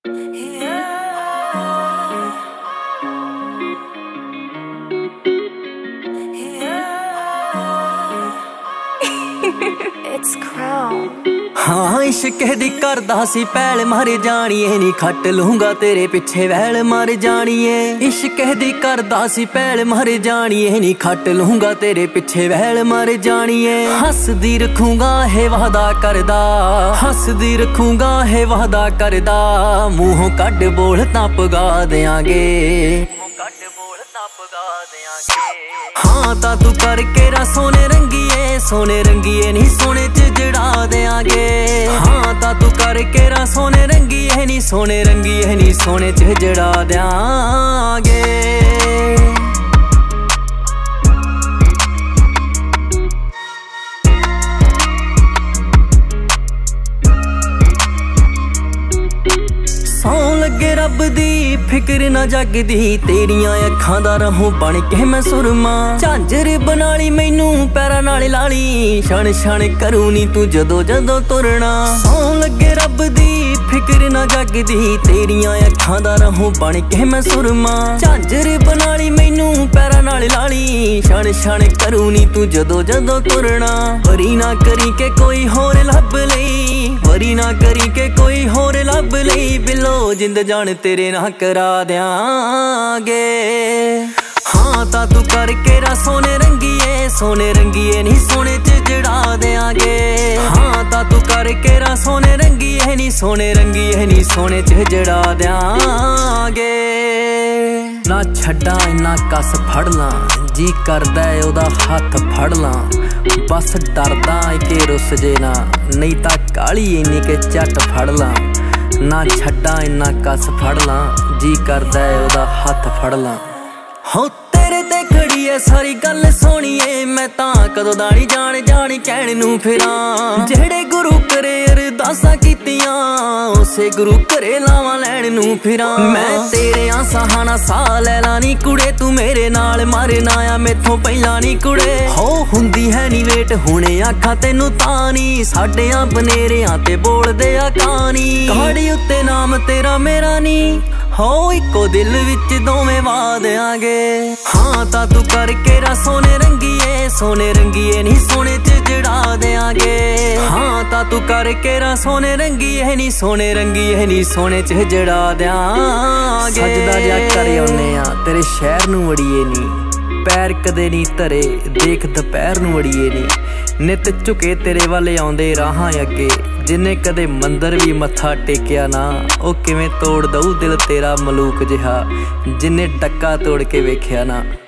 It's Crown। हाँ इश्क दी करदा सी पैल मर जानिए नी खट लूंगा तेरे पिछे वैल मर जानिए। इश्क दी करदा सी पैल मर जानिए नी खट लूंगा तेरे पिछे वैल मर जानिए। हसदी रखूंगा है वादा करदा, हसदी रखूंगा है वादा करदा। मूहों कड बोल तां पगा देंगे, हाँ ता तू करके रा सोने रंगीए, सोने रंगीए नी सोने च जड़ा देंगे। हाँ ता तू करके रा सोने रंगीए नी सोने रंगीए नी सोने च जड़ा देंगे। लगे रब दी फिक्र ना जगदी, तेरियां अखां दा रहूं बन के मैं सुरमा। झांजर बनाली मैनू पैरां नाल लाली, छण छण करूं नी तू जदों जदों तुरना। सौं लगे रब दी फिक्र ना जगदी, तेरियां अखां दा रहूं बन के मैं सुरमा। झांजर बनाली मैनू पैरां नाल लाली, छण छण करूं नी तू जदों जदों तुरना। वरी ना करी के कोई होर लभ लई, वरी ना करी के कोई होर लभ लई। बिलो जिंद जान तेरे ना करा देंगे। हाँ ता तू करके रा सोने रंगीए, सोने रंगीए नी सोने च जड़ा देंगे। हाँ ता तू करके रा सोने रंगीए नी सोने रंगीए नी सोने च जड़ा देंगे। ना छड्डा इन्ना कस फड़ ला, जी करदा है ओदा हथ फड़ ला। बस डरदा के रुस जे ना, नहीं ता काली इन्नी के झट फड़ ला। ना छड्डा इन्ना कस फड़ ला, जी करदा है ओदा हथ फड़ ला। हो तेरे ते खड़ी है सारी गल सोहणीए, मैं तां कदों दा नी जान जान कहण नूं फिरां। जेड़े गुरु करे अरदासां कीतियां, उसे गुरु करे लावां लैण नूं फिरां। मैं तेरे आसां ना सा लै ला नी कुड़े, तू मेरे नाल मरना आ मैथों पहिलां नी कुड़े। हो हुंदी है नी वेट हुणे आखां तैनूं तां नी, साडे आ बनेरियां ते बोलदे आ कहानी। कहाड़ी उत्ते नाम तेरा मेरा नी, हो इको दिल विच दोवें वा देंगे। हाँ ता तू करके रा सोने रंगीए, सोने रंगीए नी सोने च जड़ा देंगे। हाँ ता तू करके रा सोने रंगीए नी सोने रंगीए नी सोने च जड़ा देंगे। सजदा जा कर आउने आ तेरे शहर नूं अड़ीए नी, पैर कदे नी धरे देख दुपहर नूं अड़ीए नी। नित झुके तेरे वाले आउंदे राहां अगे, जिन्ने कदे मंदिर भी मत्था टेकिया ना, ओ किवें तोड़ दऊ दिल तेरा मलूक जिहा, जिन्ने डक्का तोड़ के वेखिया ना।